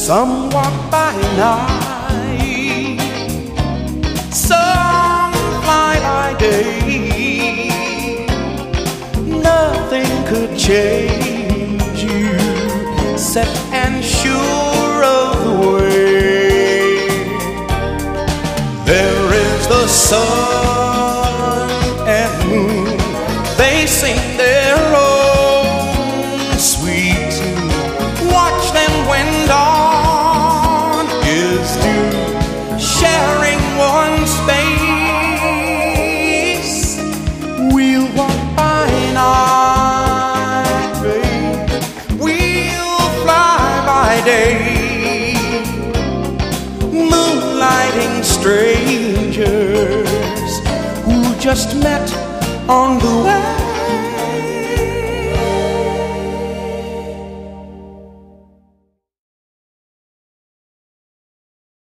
Some walk by night, some fly by day. Nothing could change you, set and sure of the way. There is the sun and moon, they sing their own sweet tune. Watch them when dawn is due, sharing one space. We'll walk by night, babe. We'll fly by day, moonlighting strangers who just met on the way.